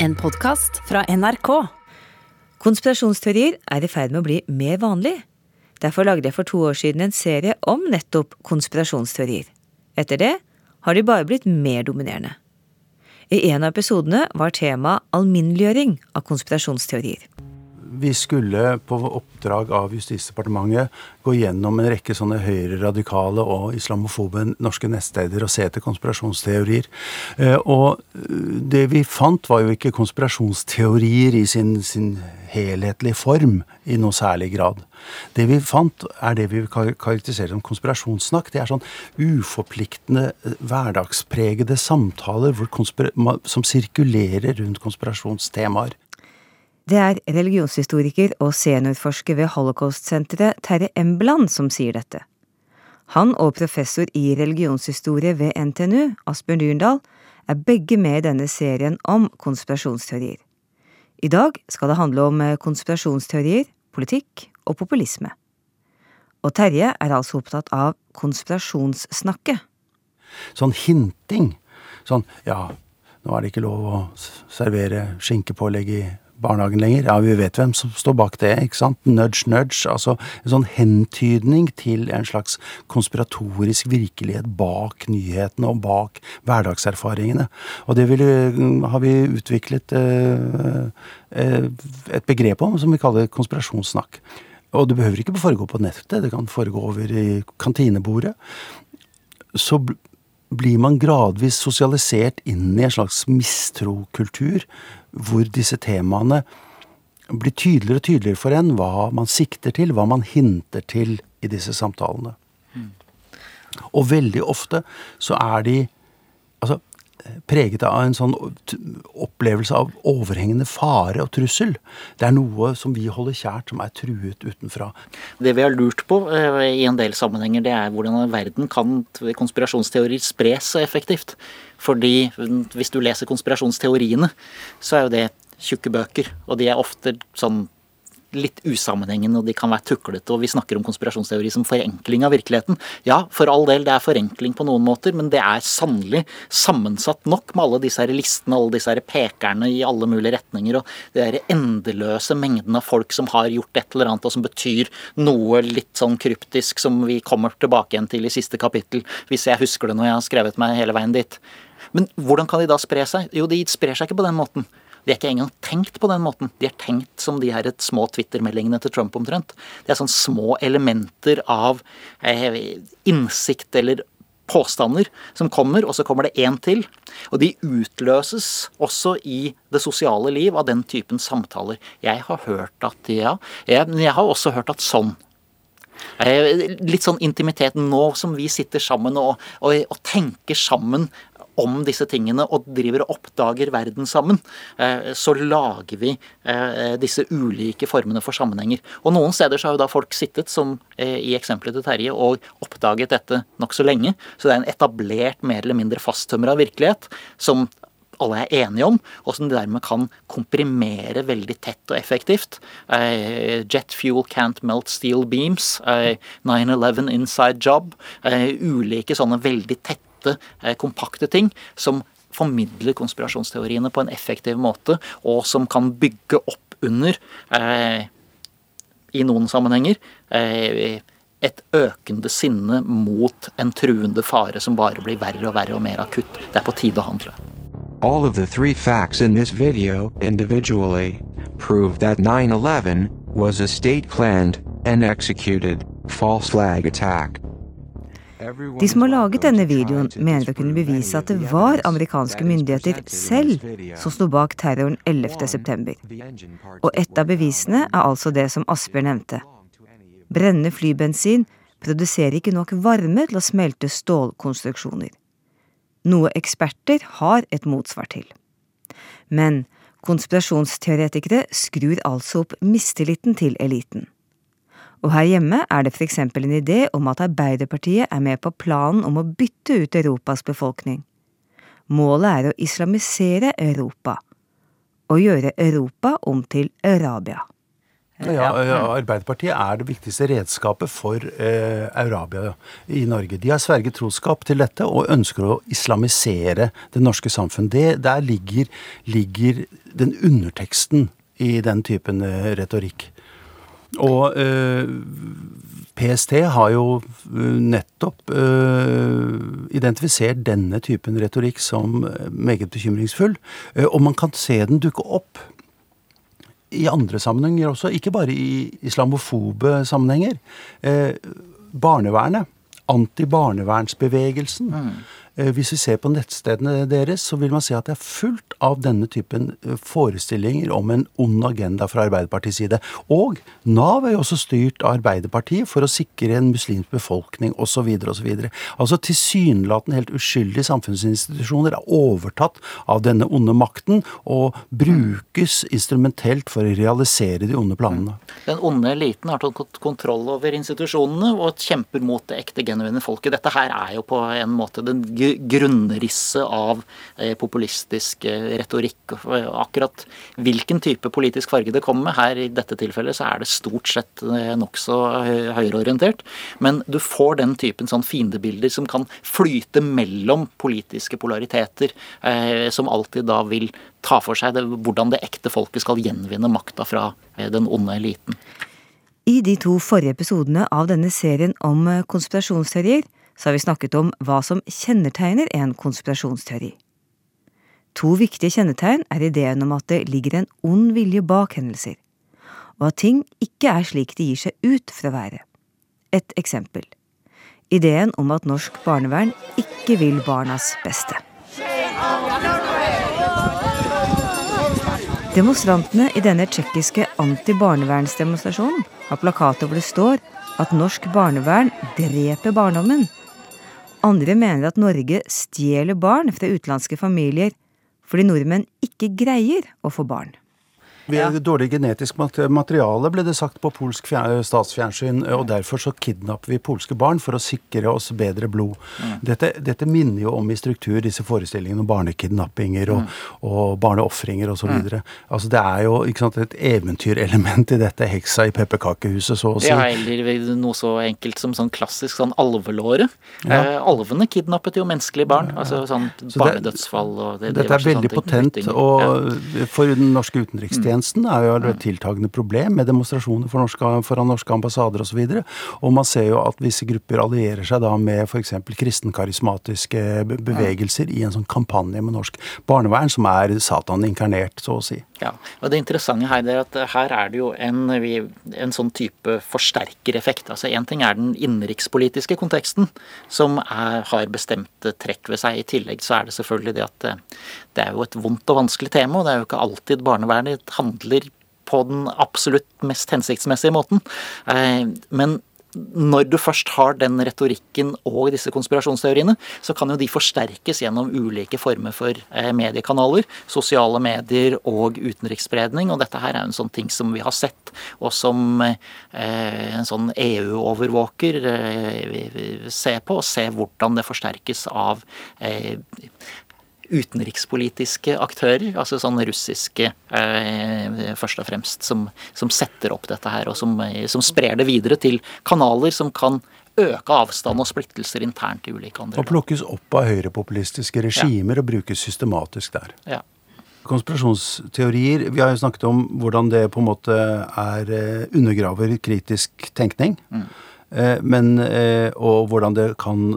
En podcast fra NRK. Konspirasjonsteorier i ferd med å bli mer vanlig. Derfor lagde jeg for 2 år siden en serie om nettopp konspirasjonsteorier. Etter det har de bare blitt mer dominerende. I en av episodene var tema alminneliggjøring av konspirasjonsteorier. Vi skulle på oppdrag av Justisdepartementet gå gjennom en rekke sånne høyre radikale og islamofobe norske nettsteder og se etter konspirasjonsteorier. Og det vi fant var jo ikke konspirasjonsteorier i sin helhetlige form i noe særlig grad. Det vi fant det vi karakteriserer som konspirasjonssnakk. Det sånn uforpliktende, hverdagspregede samtaler som sirkulerer rundt konspirasjonstemaer. Det religionshistoriker og seniorforsker ved Holocaust-senteret Terje Embland som sier dette. Han og professor i religionshistorie ved NTNU, Asbjørn Dyrendal, begge med i denne serien om konspirasjonsteorier. I dag skal det handle om konspirasjonsteorier, politikk og populisme. Og Terje altså opptatt av konspirasjonssnakket. Sånn hinting. Sånn, ja, nå det ikke lov å servere skinkepålegg i barnehagen lenger. Ja, vi vet hvem som står bak det, ikke sant? Nudge, nudge. Altså en sånn hentydning til en slags konspiratorisk virkelighet bak nyhetene og bak hverdagserfaringene. Og det har vi utviklet et begrep om som vi kaller konspirasjonssnakk. Og det behøver ikke foregå på nettet, det kan foregå over i kantinebordet. Så blir man gradvis sosialisert inn i en slags mistrokultur, hvor disse temaene blir tydeligere og tydeligere for en hva man sikter til, hva man hinter til i disse samtalene. Og veldig ofte så de preget av en sånn opplevelse av overhengende fare og trussel. Det noe som vi holder kjært, som truet utenfra. Det vi har lurt på i en del sammenhenger, det hvordan i verden kan konspirasjonsteorier spres så effektivt. Fordi hvis du leser konspirasjonsteoriene, så jo det tjukke bøker, og de ofte sånn litt usammenhengende, og de kan være tuklete, og vi snakker om konspirasjonsteori som forenkling av virkeligheten. Ja, for all del, det forenkling på noen måter, men det sannelig sammensatt nok med alle disse her listene, alle disse her pekerne i alle mulige retninger, og det endeløse mengden av folk som har gjort et eller annet, og som betyr noe litt sånn kryptisk, som vi kommer tilbake igjen til i siste kapittel, hvis jeg husker det når jeg har skrevet meg hele veien dit. Men hvordan kan de da spre seg? Jo, de sprer seg ikke på den måten. De ikke engang tenkt på den måten. De tenkt som de her små Twitter-meldingene til Trump omtrent. Det sånn små elementer av innsikt eller påstander som kommer, og så kommer det en til. Og de utløses også i det sosiale liv av den typen samtaler. Jeg har hørt at men jeg har også hørt at sånn. Litt sånn intimitet nå som vi sitter sammen og tenker sammen om disse tingene og driver og oppdager verden sammen, så lager vi disse ulike formene for sammenhenger. Og noen steder så har jo da folk sittet, som i eksempelet til Terje, og oppdaget dette nok så lenge. Så det en etablert, mer eller mindre fasttømret virkelighet, som alle enige om, og som dermed kan komprimere veldig tett og effektivt. Jet fuel can't melt steel beams, 9/11 inside job, ulike sånne veldig tette kompakte ting som formidler konspirasjonsteoriene på en effektiv måte, og som kan bygge opp under i noen sammenhenger et økende sinne mot en truende fare som bare blir verre og verre og mer akutt. Det på tide å handle. All of the 3 facts in this video individually prove that 9/11 was a state-planned and executed false flag attack. De som har laget denne videoen mener å kunne bevise at det var amerikanske myndigheter selv som sto bak terroren 11. september. Og et av bevisene altså det som Asbjørn nevnte. Brennende flybensin produserer ikke nok varme til å smelte stålkonstruksjoner. Noe eksperter har et motsvar til. Men konspirasjonsteoretikere skrur altså opp mistilliten til eliten. Og her hjemme det for eksempel en idé om at Arbeiderpartiet med på planen om å bytte ut Europas befolkning. Målet å islamisere Europa, og gjøre Europa om til Arabia. Ja, Arbeiderpartiet det viktigste redskapet for Eurabia i Norge. De har sverget troskap til dette og ønsker å islamisere det norske samfunn. Der ligger den underteksten i den typen retorikk. Og PST har jo nettopp identifisert denne typen retorikk som meget bekymringsfull, og man kan se den dukke opp i andre sammenhenger også, ikke bare i islamofobe sammenhenger. Barnevernet, anti-barnevernsbevegelsen. Hvis vi ser på nettstedene deres, så vil man se at det fullt av denne typen forestillinger om en ond agenda fra Arbeiderpartiets side. Og NAV jo også styrt av Arbeiderpartiet for å sikre en muslimsk befolkning, og så videre, og så videre. Altså tilsynelatende helt uskyldige samfunnsinstitusjoner overtatt av denne onde makten, og brukes instrumentelt for å realisere de onde planene. Den onde eliten har tatt kontroll over institusjonene, og kjemper mot det ekte genuine folket. Dette her jo på en måte den grunnrisse av populistisk retorikk. Akkurat hvilken type politisk farge det kommer med her i dette tilfellet, så det stort sett nokså høyreorientert. Men du får den typen sånn fiendebilder som kan flyte mellom politiske polariteter, som alltid da vil ta for seg hvordan det ekte folket skal gjenvinne makta fra den onde eliten. I de 2 forrige episodene av denne serien om konspirasjonsteorier så har vi snakket om hva som kjennetegner en konspirasjonsteori. 2 viktige kjennetegn ideen om at det ligger en ond vilje bak hendelser, og at ting ikke slik de gir seg ut for å være. Et eksempel. Ideen om at norsk barnevern ikke vil barnas beste. Demonstrantene i denne tsjekkiske anti-barnevernsdemonstrasjonen har plakater hvor det står at norsk barnevern dreper barndommen. Andre mener at Norge stjeler barn fra utenlandske familier fordi nordmenn ikke greier å få barn. Ved dårlig genetisk materiale ble det sagt på polsk statsfjernsyn, og derfor så kidnapper vi polske barn for å sikre oss bedre blod. Dette minner jo om i struktur disse forestillingene om barnekidnappinger og barneoffringer og så videre. Altså det jo ikke sant, et eventyrelement i dette heksa i pepperkakehuset, så å si. Ja, eller noe så enkelt som sånn klassisk sånn alvelåre. Alvene kidnappet jo menneskelige barn, altså sånn barnedødsfall. Og dette veldig potent, og for den norske utenrikstjenesten jo et tiltagende problem med demonstrasjoner foran norske ambassader og så videre. Og man ser jo at visse grupper allierer seg da med for eksempel kristenkarismatiske bevegelser i en sånn kampanje med norsk barnevern som Satan inkarnert, så å si. Ja, og det interessante her at her det jo en sånn type forsterkereffekt. Altså en ting den innenrikspolitiske konteksten, som har bestemte trekk ved seg. I tillegg så det selvfølgelig det at det jo et vondt og vanskelig tema, og det jo ikke alltid barnevernet handler på den absolutt mest hensiktsmessige måten. Men når du først har den retorikken og disse konspirasjonsteoriene, så kan jo de forsterkes gjennom ulike former for mediekanaler, sosiale medier og utenriksspredning, og dette her en sånn ting som vi har sett, og som en sånn EU-overvåker ser på, og ser hvordan det forsterkes av utenrikspolitiske aktører, altså sånn russiske først og fremst, som setter opp dette her, og som sprer det videre til kanaler som kan øke avstand og splittelser internt i ulike andre land. Og plukkes opp av høyrepopulistiske regimer og brukes systematisk der. Ja. Konspirasjonsteorier, vi har jo snakket om hvordan det på en måte undergraver kritisk tenkning, og hvordan det kan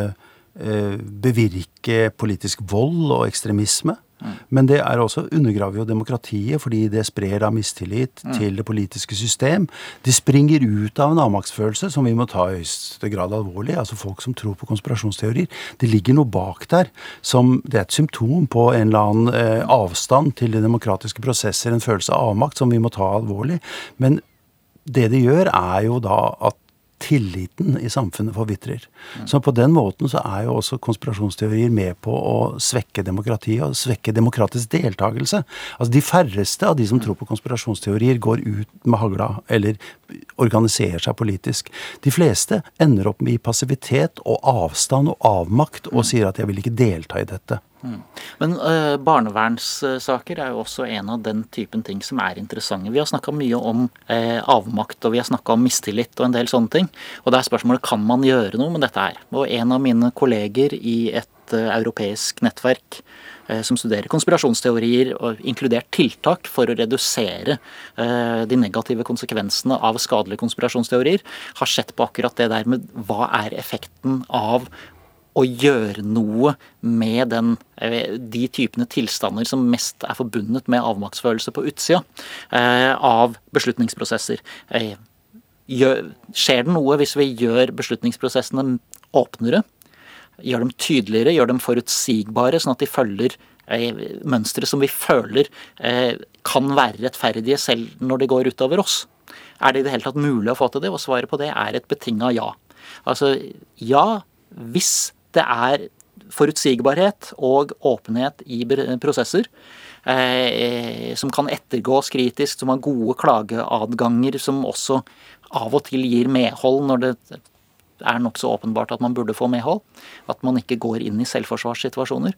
bevirke politisk vold og ekstremisme. Men det også undergraver jo demokratiet, fordi det sprer av mistillit til det politiske system. Det springer ut av en avmaktsfølelse som vi må ta i høyeste grad alvorlig. Altså folk som tror på konspirasjonsteorier. Det ligger noe bak der, som det et symptom på en eller annen avstand til de demokratiske prosesser, en følelse av avmakt som vi må ta alvorlig. Men det gjør jo da at tilliten i samfunnet forvitrer. Så på den måten så jo også konspirasjonsteorier med på å svekke demokratiet og svekke demokratisk deltakelse. Altså de færreste av de som tror på konspirasjonsteorier går ut med hagla eller organiserer seg politisk. De fleste ender opp med passivitet og avstand og avmakt og sier at jeg vil ikke delta i dette. Men barnevernssaker jo også en av den typen ting som interessante. Vi har snakket mye om avmakt, og vi har snakket om mistillit og en del sånne ting. Og det spørsmålet, kan man gjøre noe med dette her? Og en av mine kolleger i et europeisk nettverk som studerer konspirasjonsteorier og inkludert tiltak for å redusere de negative konsekvensene av skadelige konspirasjonsteorier, har sett på akkurat det der med hva effekten av å gjøre noe med de typene tilstander som mest forbundet med avmaktsfølelse på utsida av beslutningsprosesser. Skjer det noe hvis vi gjør beslutningsprosessene åpnere, gjør dem tydeligere, gjør dem forutsigbare, sånn at de følger mønstre som vi føler kan være rettferdige selv når det går utover oss? Det i det hele tatt mulig å få til det? Og svaret på det et betinget ja. Altså ja, hvis det forutsigbarhet og åpenhet i prosesser som kan ettergås kritisk, som har gode klageadganger, som også av og til gir medhold når det nok så åpenbart at man burde få medhold, at man ikke går inn i selvforsvarssituasjoner,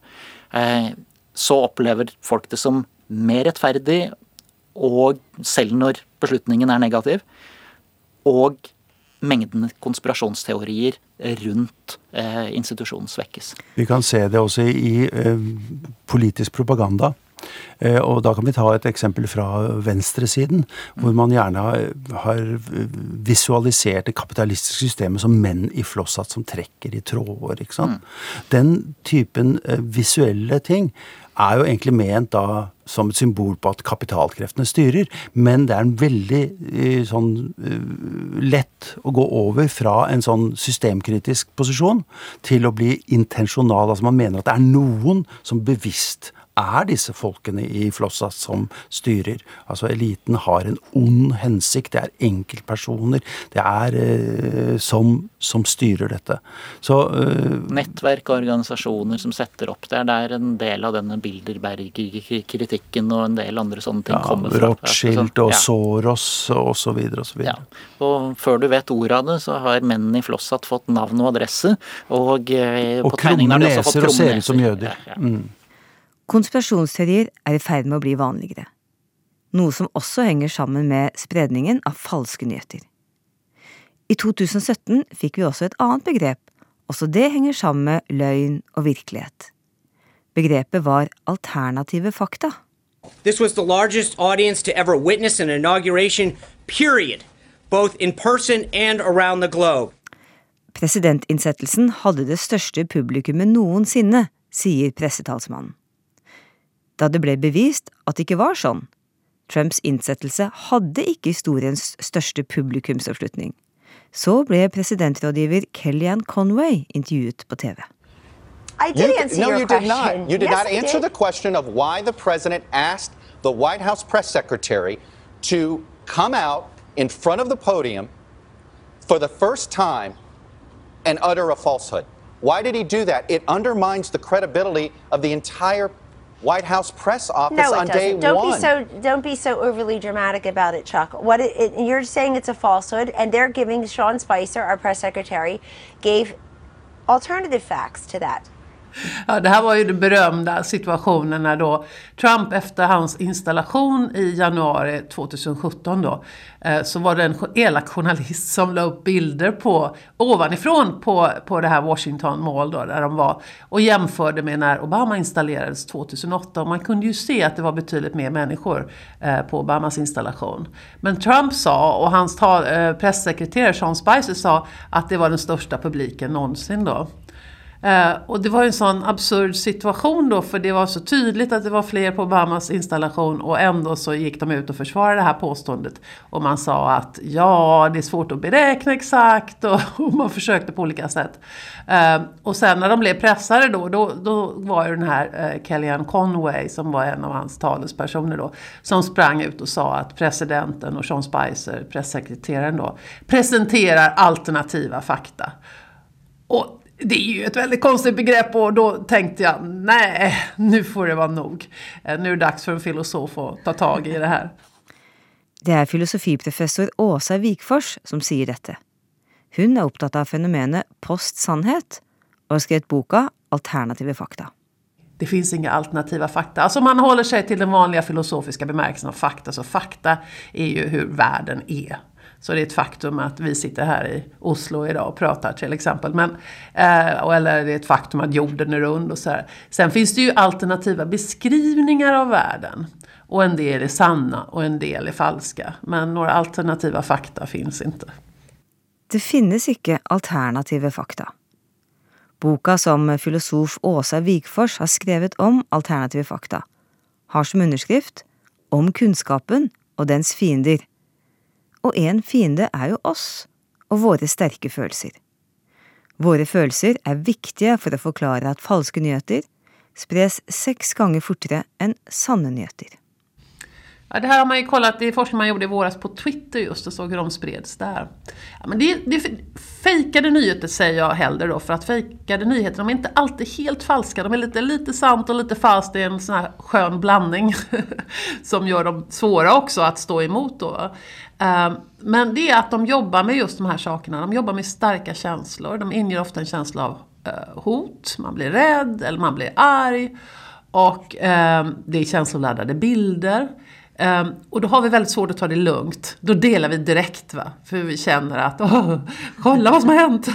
så opplever folk det som mer rettferdig, og selv når beslutningen negativ, og mengden konspirasjonsteorier rundt institusjonen svekkes. Vi kan se det også i politisk propaganda. Og da kan vi ta et eksempel fra venstresiden, hvor man gjerne har visualisert det kapitalistiske systemet som menn i flosshatt som trekker i tråder, ikke sant? Den typen visuelle ting jo egentlig ment da som et symbol på at kapitalkreftene styrer, men det en veldig sånn lett å gå over fra en sånn systemkritisk posisjon til å bli intensjonal, altså man mener at det noen som bevisst disse folkene i flosshatt som styrer. Altså eliten har en ond hensikt, det enkeltpersoner, det som styrer dette. Så, nettverk og organisasjoner som setter opp det en del av denne Bilderberg-kritikken og en del andre sånne ting kommer fra. Rothschild og Soros og så videre og så videre. Ja. Og før du vet ordet av det, så har mennene i flosshatt fått navn og adresse, og på tegningen har de også fått krummeneser og ser ut som jøder. Ja. Konspirasjonsteorier I ferd med å bli vanligere, noe som også henger sammen med spredningen av falske nyheter. I 2017 fikk vi også et annet begrep, også det henger sammen med løgn og virkelighet. Begrepet var alternative fakta. This was the largest audience to ever witness an inauguration, period, both in person and around the globe. Presidentinnsettelsen hadde det største publikummet noensinne, sier pressetalsmannen. Da det ble bevist at det ikke var sånn. Trumps innsettelse hadde ikke historiens største publikumsoppslutning. Så ble presidentrådgiver Kellyanne Conway intervjuet på TV. I did answer your question. You did not answer the question of why the president asked the White House press secretary to come out in front of the podium for the first time and utter a falsehood. Why did he do that? It undermines the credibility of the entire White House press office on day one. Don't be so overly dramatic about it, Chuck. You're saying it's a falsehood, and they're giving Sean Spicer, our press secretary, gave alternative facts to that. Ja, det här var ju den berömda situationen när då Trump efter hans installation i januari 2017 då, så var det en elak journalist som la upp bilder ovanifrån på det här Washington Mall då, där de var, och jämförde med när Obama installerades 2008, och man kunde ju se att det var betydligt mer människor på Obamas installation. Men Trump sa, och hans pressekreterare Sean Spicer sa, att det var den största publiken någonsin då. Och det var en sån absurd situation då, för det var så tydligt att det var fler på Obamas installation, och ändå så gick de ut och försvarade det här påståendet, och man sa att ja, det är svårt att beräkna exakt, och man försökte på olika sätt. Och sen när de blev pressade då var ju den här Kellyanne Conway, som var en av hans talespersoner då, som sprang ut och sa att presidenten och Sean Spicer, pressekreteraren då, presenterar alternativa fakta. Och det är ju ett väldigt konstigt begrepp, och då tänkte jag, nej, nu får det vara nog. Nu är det dags för en filosof att ta tag i det här. Det filosofiprofessor Åsa Vikfors som sier dette. Hun opptatt av fenomenet postsannhet, og har skrevet boka Alternative fakta. det finns inga alternativa fakta. Alltså man håller sig till den vanliga filosofiska bemärkelsen av fakta. Så fakta är ju hur världen är. Så det är ett faktum att vi sitter här i Oslo idag och pratar till exempel. Men, eller det är ett faktum att jorden är rund och så här. Sen finns det ju alternativa beskrivningar av världen. Och en del är sanna och en del är falska. Men några alternativa fakta finns inte. Det finnes ikke alternative fakta. Boka som filosof Åsa Wigfors har skrevet om alternative fakta har som underskrift om kunnskapen og dens fiender. Og en fiende er jo oss og våre sterke følelser. Våre følelser er viktige for å forklare at falske nyheter spres 6 ganger fortere enn sanne nyheter. Ja, det här har man ju kollat, det är forskning man gjorde i våras på Twitter just och såg hur de spreds där. Ja, men det fejkade nyheter säger jag hellre då, för att fejkade nyheter, de är inte alltid helt falska, de är lite sant och lite falskt, det är en sån här skön blandning som gör dem svåra också att stå emot då. Men det är att de jobbar med just de här sakerna, de jobbar med starka känslor, de inger ofta en känsla av hot, man blir rädd eller man blir arg och det är känsloladdade bilder. Och då har vi väldigt svårt att ta det lugnt. Då delar vi direkt för vi känner att kolla vad som har hänt.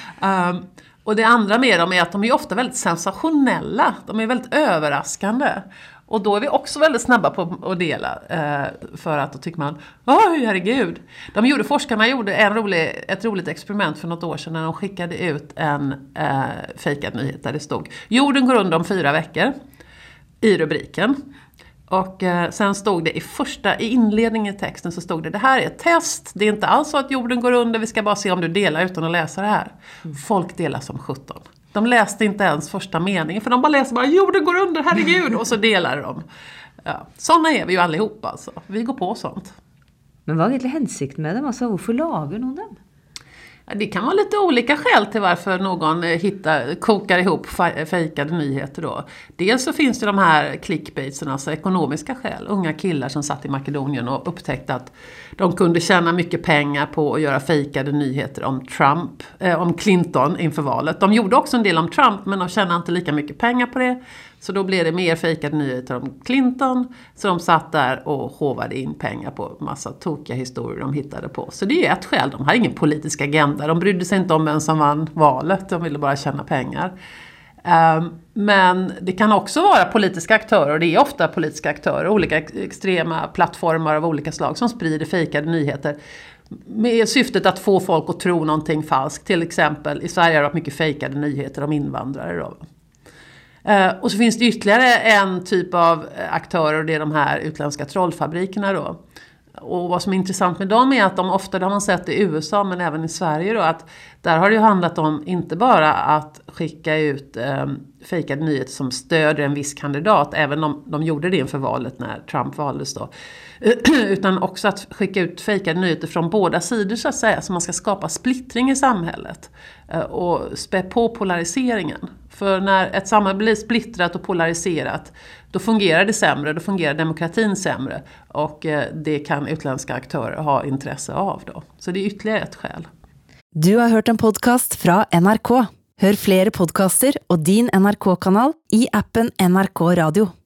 Och det andra med dem är att de är ofta väldigt sensationella. De är väldigt överraskande. Och då är vi också väldigt snabba på att dela. För att då tycker man, oj herregud. Forskarna gjorde ett roligt experiment för något år sedan. När de skickade ut en fejkad nyhet där det stod jorden går under om 4 veckor. I rubriken. Och sen stod det i inledningen i texten så stod det här är ett test. Det är inte alls så att jorden går under. Vi ska bara se om du delar utan att läsa det här. Folk delar som 17. De läste inte ens första meningen. För de bara läste bara jorden går under, herregud. Och så delar de. Ja, sådana är vi ju allihop alltså. Vi går på sånt. Men vad är egentligen hensikten med dem? Alltså, varför lagar någon dem? Det kan vara lite olika skäl till varför någon kokar ihop fejkade nyheter då. Dels så finns det de här clickbaitsen, alltså ekonomiska skäl. Unga killar som satt i Makedonien och upptäckte att de kunde tjäna mycket pengar på att göra fejkade nyheter om Trump, om Clinton inför valet. De gjorde också en del om Trump men de tjänade inte lika mycket pengar på det. Så då blev det mer fejkade nyheter om Clinton. Så de satt där och hovade in pengar på massa tokiga historier de hittade på. Så det är ett skäl. De har ingen politisk agenda. De brydde sig inte om vem som vann valet. De ville bara tjäna pengar. Men det kan också vara politiska aktörer. Och det är ofta politiska aktörer. Olika extrema plattformar av olika slag som sprider fejkade nyheter. Med syftet att få folk att tro någonting falskt. Till exempel i Sverige har det varit mycket fejkade nyheter om invandrare då. Och så finns det ytterligare en typ av aktörer och det är de här utländska trollfabrikerna då. Och vad som är intressant med dem är att de ofta, det har man sett i USA men även i Sverige då, att där har det ju handlat om inte bara att skicka ut fejkade nyheter som stödjer en viss kandidat, även om de gjorde det inför valet när Trump valdes då. Utan också att skicka ut fejkade nyheter från båda sidor så att säga, så man ska skapa splittring i samhället och spä på polariseringen. För när ett samhälle blir splittrat och polariserat, då fungerar det sämre, då fungerar demokratin sämre. Och det kan utländska aktörer ha intresse av då. Så det är ytterligare ett skäl. Du har hört en podcast från NRK. Hör fler podcaster och din NRK-kanal i appen NRK Radio.